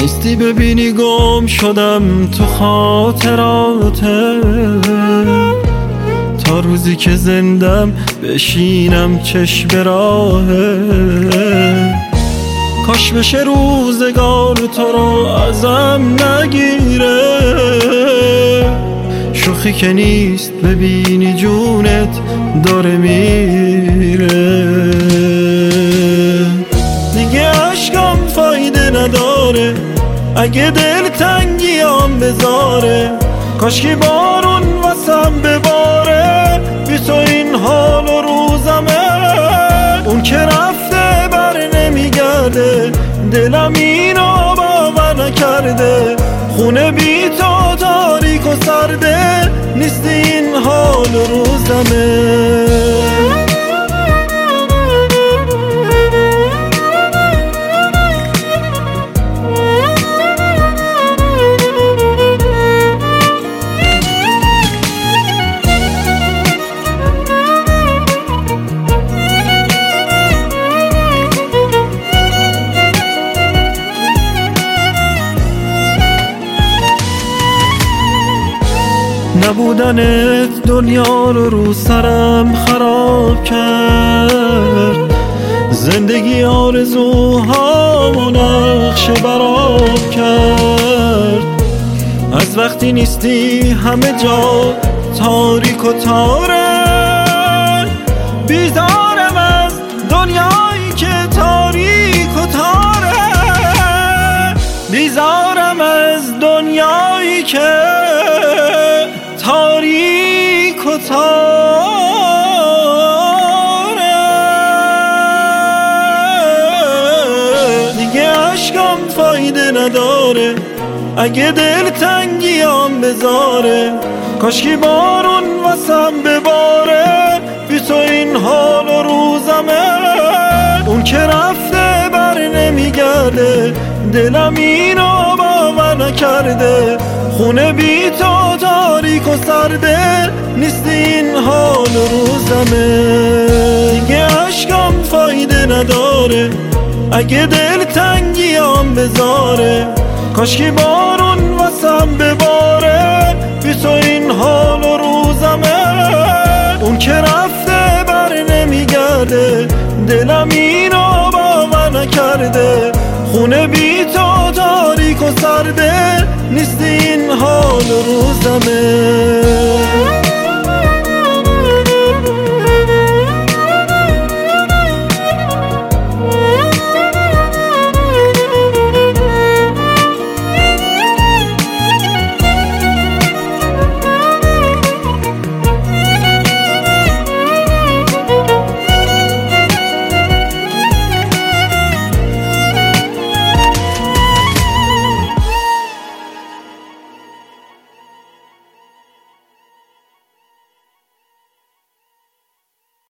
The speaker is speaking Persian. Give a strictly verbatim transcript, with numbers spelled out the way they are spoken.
نیستی ببینی گم شدم تو خاطراته، تا روزی که زندم بشینم چشم به راهه. کاش بشه روزگار تو رو ازم نگیره، شوخی که نیست ببینی جونت داره میره. دیگه عشقم فایده نداره اگه دل تنگیام بذاره، کاش که بارون واسم بباره بی تو این حال و روزمه. اون که رفته بر نمیگرده، دلم اینو باور نکرده، خونه بی تو تاریک و سرده، نیست این حال و روزمه. نبودنت دنیا رو رو سرم خراب کرد، زندگی آرزوهامو نقشه براب کرد. از وقتی نیستی همه جا تاریک و تاره، بیزارم از دنیایی که تاریک و تاره، بیزارم از دنیایی که تاریک و تاره. دیگه عشقم فایده نداره اگه دل تنگیام بذاره، کاش که بارون واسم بباره بی تو این حال و روزمه. اون که رفته بر نمیگرده، دلم اینو باور نکرده، خونه بی تو تاریک و سرده، نیست این حال و روزمه. دیگه عشقم فایده نداره اگه دل تنگیام بذاره، کاش که بارون واسم بباره بی تو این حال و روزمه. اون که رفته بر نمیگرده، دلم اینو باور نکرده، خونه بی تو تاریک و سرده، نیست این حال و روزمه.